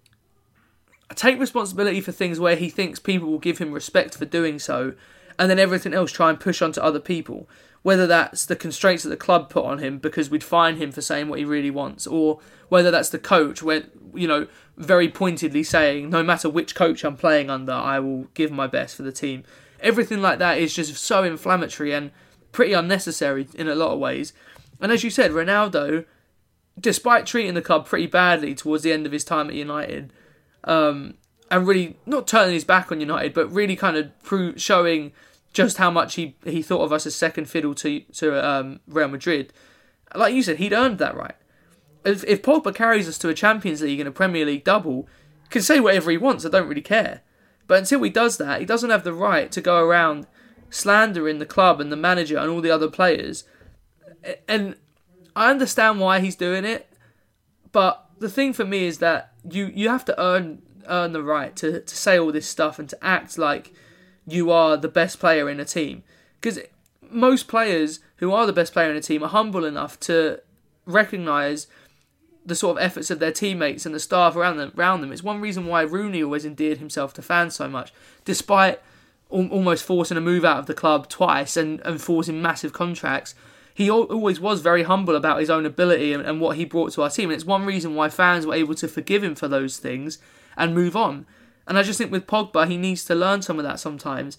take responsibility for things where he thinks people will give him respect for doing so, and then everything else try and push onto other people. Whether that's the constraints that the club put on him because we'd fine him for saying what he really wants, or whether that's the coach, very pointedly saying, no matter which coach I'm playing under, I will give my best for the team. Everything like that is just so inflammatory and pretty unnecessary in a lot of ways. And as you said, Ronaldo, despite treating the club pretty badly towards the end of his time at United, and really not turning his back on United, but really kind of showing just how much he thought of us as second fiddle to Real Madrid. Like you said, he'd earned that right. If Pogba carries us to a Champions League and a Premier League double, he can say whatever he wants, I don't really care. But until he does that, he doesn't have the right to go around slandering the club and the manager and all the other players. And I understand why he's doing it, but the thing for me is that you have to earn the right to say all this stuff and to act like you are the best player in a team. Because most players who are the best player in a team are humble enough to recognise the sort of efforts of their teammates and the staff around them. It's one reason why Rooney always endeared himself to fans so much, despite almost forcing a move out of the club twice and forcing massive contracts. He always was very humble about his own ability and what he brought to our team. And it's one reason why fans were able to forgive him for those things and move on. And I just think with Pogba, he needs to learn some of that sometimes.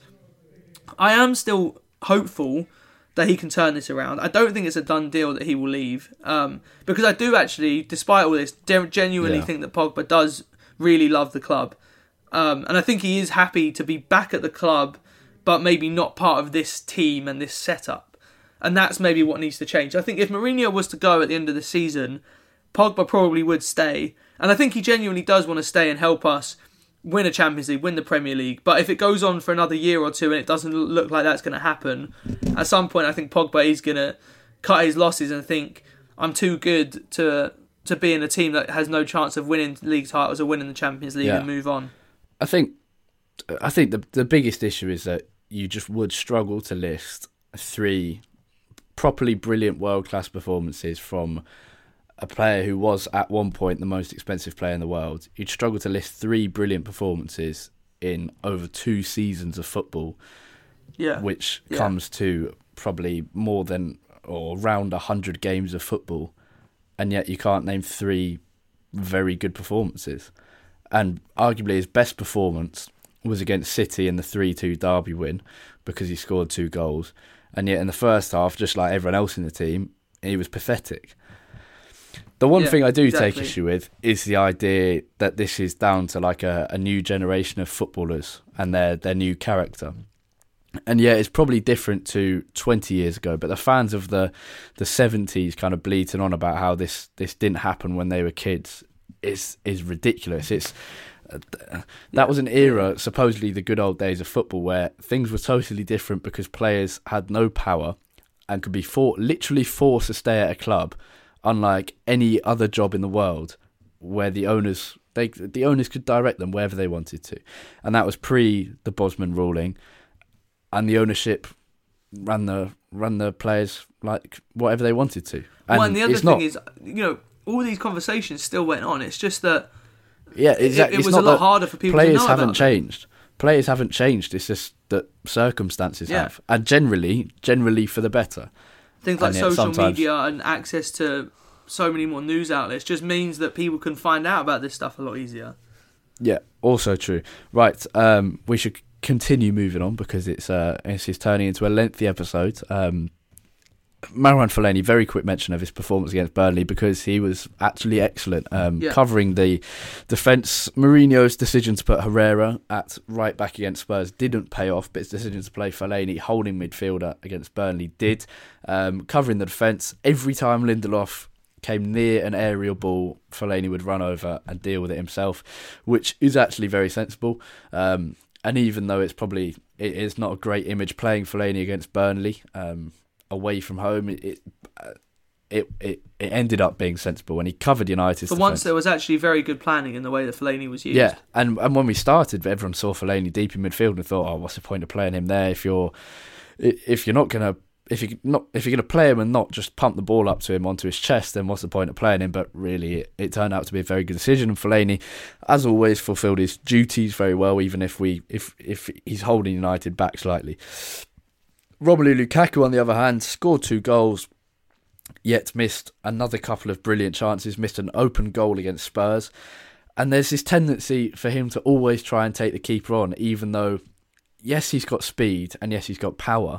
I am still hopeful that he can turn this around. I don't think it's a done deal that he will leave. Because I do actually, despite all this, genuinely think that Pogba does really love the club. And I think he is happy to be back at the club, but maybe not part of this team and this setup. And that's maybe what needs to change. I think if Mourinho was to go at the end of the season, Pogba probably would stay. And I think he genuinely does want to stay and help us win a Champions League, win the Premier League. But if it goes on for another year or two and it doesn't look like that's going to happen, at some point I think Pogba is going to cut his losses and think, I'm too good to be in a team that has no chance of winning league titles or winning the Champions League and move on. I think the biggest issue is that you just would struggle to list 3 properly brilliant world-class performances from a player who was at one point the most expensive player in the world. You'd struggle to list 3 brilliant performances in over 2 seasons of football, which comes to probably more than or around 100 games of football, and yet you can't name 3 very good performances. And arguably his best performance was against City in the 3-2 derby win because he scored 2 goals. And yet in the first half, just like everyone else in the team, he was pathetic. The one thing I do take issue with is the idea that this is down to like a new generation of footballers and their new character. And yeah, it's probably different to 20 years ago, but the fans of the 70s kind of bleating on about how this didn't happen when they were kids is ridiculous. That was an era, supposedly the good old days of football, where things were totally different because players had no power and could be literally forced to stay at a club, unlike any other job in the world, where the owners could direct them wherever they wanted to. And that was pre the Bosman ruling, and the ownership ran the players like whatever they wanted to. And the other thing is, all these conversations still went on. It's just that exactly. It was a lot harder for people to know about. Players haven't changed. It's just that circumstances have, and generally for the better. Things like social media and access to so many more news outlets just means that people can find out about this stuff a lot easier. Yeah, also true. Right, we should continue moving on because it's turning into a lengthy episode. Marouane Fellaini, very quick mention of his performance against Burnley because he was actually excellent. Covering the defence, Mourinho's decision to put Herrera at right back against Spurs didn't pay off, but his decision to play Fellaini holding midfielder against Burnley did. Covering the defence, every time Lindelof came near an aerial ball, Fellaini would run over and deal with it himself, which is actually very sensible. And even though it is not a great image playing Fellaini against Burnley, away from home, it ended up being sensible when he covered United's For once, there was actually very good planning in the way that Fellaini was used. Yeah, and when we started, everyone saw Fellaini deep in midfield and thought, what's the point of playing him there if you're gonna play him and not just pump the ball up to him onto his chest, then what's the point of playing him? But really, it turned out to be a very good decision. And Fellaini, as always, fulfilled his duties very well, even if he's holding United back slightly. Romelu Lukaku, on the other hand, scored 2 goals, yet missed another couple of brilliant chances, missed an open goal against Spurs. And there's this tendency for him to always try and take the keeper on, even though, yes, he's got speed and yes, he's got power.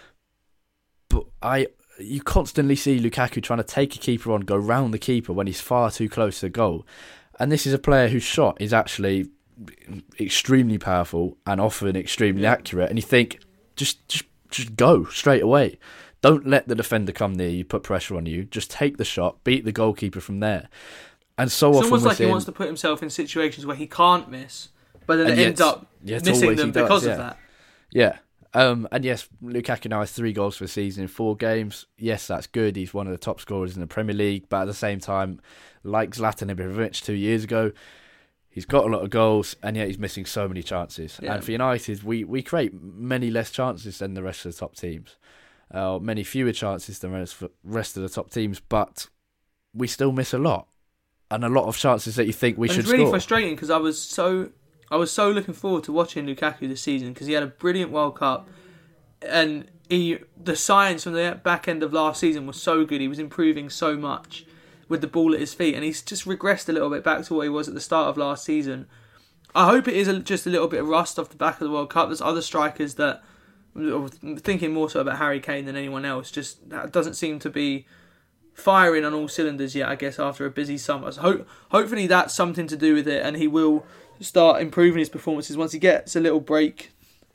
But you constantly see Lukaku trying to take a keeper on, go round the keeper when he's far too close to the goal. And this is a player whose shot is actually extremely powerful and often extremely accurate. And you think, just go straight away. Don't let the defender come near you, put pressure on you. Just take the shot, beat the goalkeeper from there. And so it's often almost like he wants to put himself in situations where he can't miss, but then it ends up missing them because of that. Yeah. And yes, Lukaku now has 3 goals for the season in 4 games. Yes, that's good. He's one of the top scorers in the Premier League. But at the same time, like Zlatan Ibrahimovic 2 years ago, He's got a lot of goals, and yet he's missing so many chances. Yeah. And for United, we create many less chances than the rest of the top teams. Many fewer chances than the rest of the top teams, but we still miss a lot. And a lot of chances that you think we should score. It's really frustrating because I was so looking forward to watching Lukaku this season because he had a brilliant World Cup, and the signs from the back end of last season was so good. He was improving so much with the ball at his feet, and he's just regressed a little bit back to what he was at the start of last season. I hope it is just a little bit of rust off the back of the World Cup. There's other strikers that, I'm thinking more so about Harry Kane than anyone else, just doesn't seem to be firing on all cylinders yet, I guess, after a busy summer. So hopefully that's something to do with it, and he will start improving his performances once he gets a little break,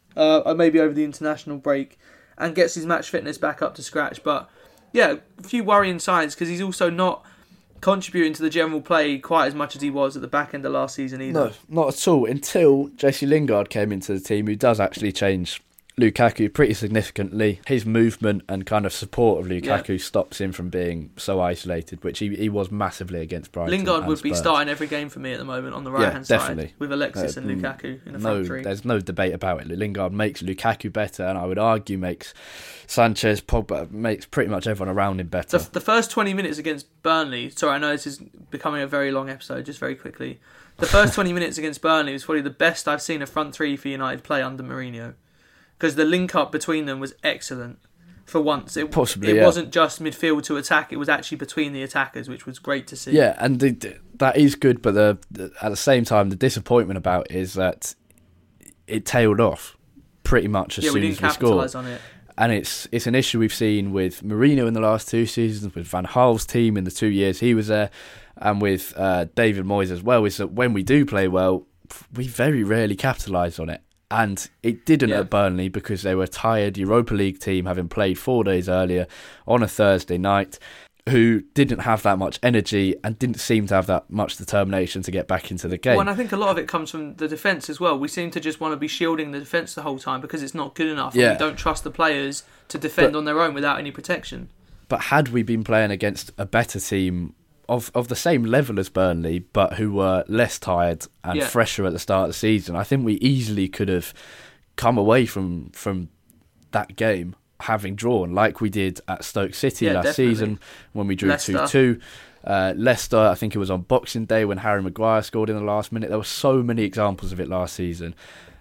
maybe over the international break, and gets his match fitness back up to scratch. But yeah, a few worrying signs because he's also not contributing to the general play quite as much as he was at the back end of last season either. No, not at all, until Jesse Lingard came into the team, who does actually change Lukaku pretty significantly. His movement and kind of support of Lukaku stops him from being so isolated, which he was massively against Brighton. Lingard would be starting every game for me at the moment on the right-hand side with Alexis and Lukaku in the front three. There's no debate about it. Lingard makes Lukaku better, and I would argue makes Sanchez, Pogba, makes pretty much everyone around him better. The first 20 minutes against Burnley, sorry, I know this is becoming a very long episode, just very quickly. The first 20 minutes against Burnley was probably the best I've seen a front three for United play under Mourinho. Because the link-up between them was excellent for once. It wasn't just midfield to attack, it was actually between the attackers, which was great to see. Yeah, and that is good, but at the same time, the disappointment about it is that it tailed off pretty much as soon as we scored. We didn't capitalise on it. And it's an issue we've seen with Mourinho in the last 2 seasons, with Van Gaal's team in the 2 years he was there, and with David Moyes as well, is that when we do play well, we very rarely capitalise on it. And it didn't at Burnley because they were a tired Europa League team having played 4 days earlier on a Thursday night, who didn't have that much energy and didn't seem to have that much determination to get back into the game. Well, and I think a lot of it comes from the defence as well. We seem to just want to be shielding the defence the whole time because it's not good enough. Yeah. And we don't trust the players to defend on their own without any protection. But had we been playing against a better team of the same level as Burnley, but who were less tired and fresher at the start of the season, I think we easily could have come away from that game having drawn, like we did at Stoke City last season when we drew 2-2. Leicester, I think it was on Boxing Day when Harry Maguire scored in the last minute. There were so many examples of it last season,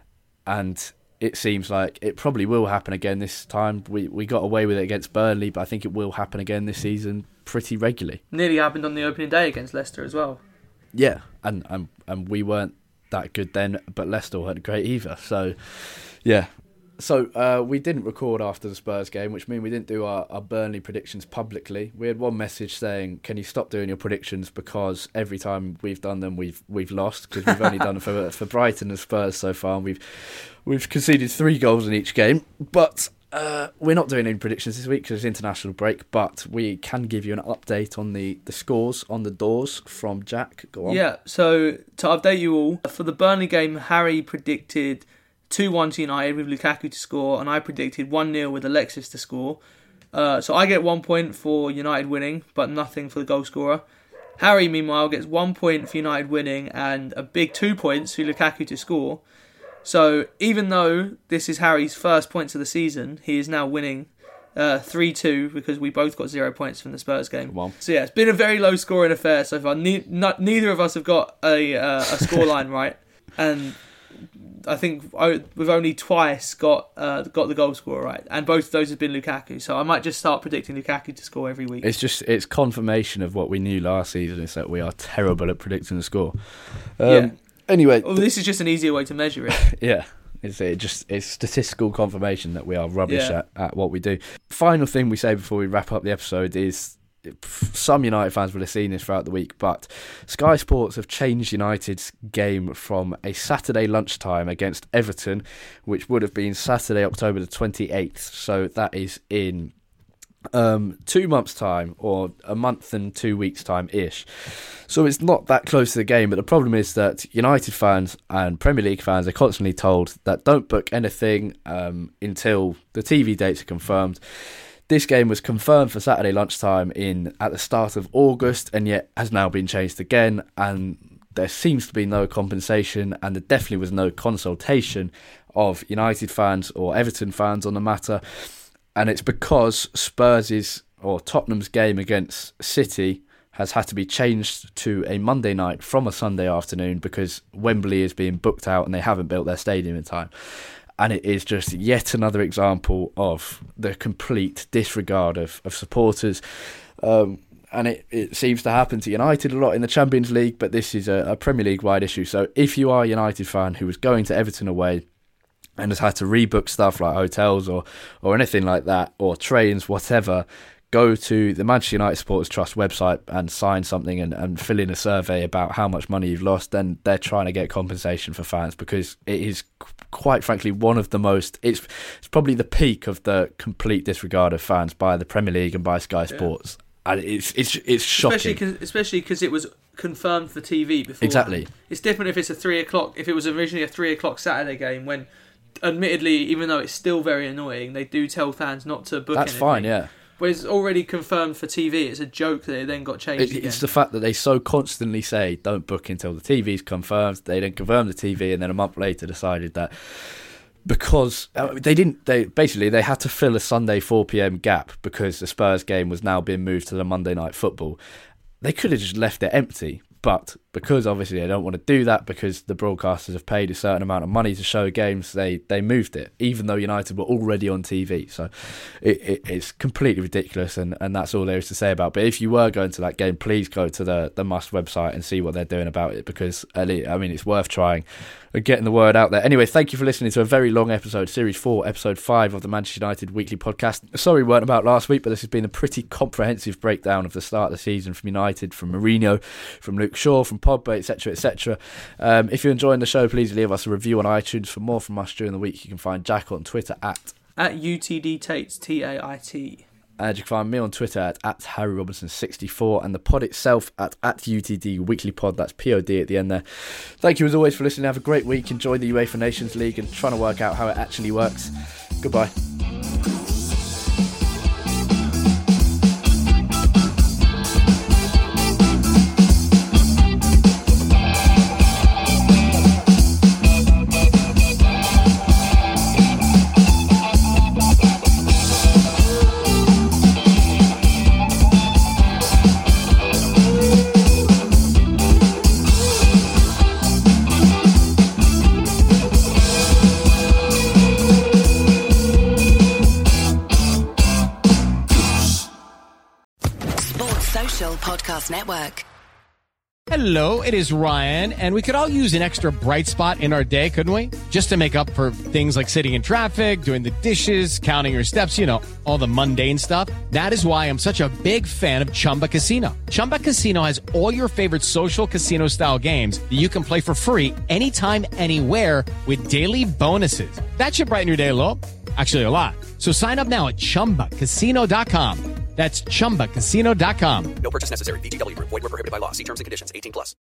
and it seems like it probably will happen again this time. We got away with it against Burnley, but I think it will happen again this season pretty regularly. Nearly happened on the opening day against Leicester as well. Yeah, and we weren't that good then, but Leicester weren't great either. So, yeah. So we didn't record after the Spurs game, which means we didn't do our Burnley predictions publicly. We had one message saying, "Can you stop doing your predictions because every time we've done them, we've lost because we've only done them for Brighton and Spurs so far. And we've conceded 3 goals in each game, but we're not doing any predictions this week because it's international break. But we can give you an update on the scores on the doors from Jack. Go on. Yeah. So to update you all, for the Burnley game, Harry predicted 2-1 to United with Lukaku to score, and I predicted 1-0 with Alexis to score. So I get 1 point for United winning, but nothing for the goal scorer. Harry, meanwhile, gets 1 point for United winning and a big 2 points for Lukaku to score. So even though this is Harry's first points of the season, he is now winning 3-2 because we both got 0 points from the Spurs game. So yeah, it's been a very low scoring affair so far. Neither of us have got a scoreline right, and I think we've only twice got the goal scorer right, and both of those have been Lukaku. So I might just start predicting Lukaku to score every week. It's confirmation of what we knew last season, is that we are terrible at predicting the score. Anyway, this is just an easier way to measure it. Yeah. It's statistical confirmation that we are rubbish at what we do. Final thing we say before we wrap up the episode is, some United fans will have seen this throughout the week, but Sky Sports have changed United's game from a Saturday lunchtime against Everton, which would have been Saturday, October the 28th. So that is in 2 months' time, or a month and 2 weeks' time-ish. So it's not that close to the game, but the problem is that United fans and Premier League fans are constantly told that don't book anything until the TV dates are confirmed. This game was confirmed for Saturday lunchtime at the start of August, and yet has now been changed again, and there seems to be no compensation, and there definitely was no consultation of United fans or Everton fans on the matter. And it's because Tottenham's game against City has had to be changed to a Monday night from a Sunday afternoon because Wembley is being booked out and they haven't built their stadium in time. And it is just yet another example of the complete disregard of supporters. And it seems to happen to United a lot in the Champions League, but this is a Premier League-wide issue. So if you are a United fan who was going to Everton away and has had to rebook stuff like hotels or anything like that, or trains, whatever, go to the Manchester United Supporters Trust website and sign something and fill in a survey about how much money you've lost. Then they're trying to get compensation for fans, because it is quite frankly one of the most, it's probably the peak of the complete disregard of fans by the Premier League and by Sky Sports. And it's shocking, especially because it was confirmed for TV before. Exactly. It's different if it's a 3 o'clock. If it was originally a 3 o'clock Saturday game, when, admittedly, even though it's still very annoying, they do tell fans not to book. That's anything. fine, yeah. But it's already confirmed for TV. It's a joke that it then got changed again. It's the fact that they so constantly say don't book until the TV's confirmed. They then confirmed the TV, and then a month later decided that because they had to fill a Sunday 4 p.m. gap because the Spurs game was now being moved to the Monday Night Football. They could have just left it empty. But because obviously they don't want to do that, because the broadcasters have paid a certain amount of money to show games, they moved it, even though United were already on TV. So it's completely ridiculous, and that's all there is to say about it. But if you were going to that game, please go to the Must website and see what they're doing about it, because, I mean, it's worth trying and getting the word out there. Anyway, thank you for listening to a very long episode, Series 4, Episode 5 of the Manchester United Weekly Podcast. Sorry we weren't about last week, but this has been a pretty comprehensive breakdown of the start of the season from United, from Mourinho, from Luke Shaw, from Pogba, etc, etc. If you're enjoying the show, please leave us a review on iTunes. For more from us during the week, you can find Jack on Twitter at UTD Tates, TAIT. And you can find me on Twitter at Harry Robinson64, and the pod itself at UTD Weekly Pod. That's POD at the end there. Thank you as always for listening. Have a great week. Enjoy the UEFA Nations League and trying to work out how it actually works. Goodbye. Podcast Network. Hello, it is Ryan, and we could all use an extra bright spot in our day, couldn't we? Just to make up for things like sitting in traffic, doing the dishes, counting your steps, all the mundane stuff. That is why I'm such a big fan of Chumba Casino. Chumba Casino has all your favorite social casino-style games that you can play for free anytime, anywhere with daily bonuses. That should brighten your day a little. Actually, a lot. So sign up now at ChumbaCasino.com. That's ChumbaCasino.com. No purchase necessary. VGW Group. Void where prohibited by law. See terms and conditions. 18+.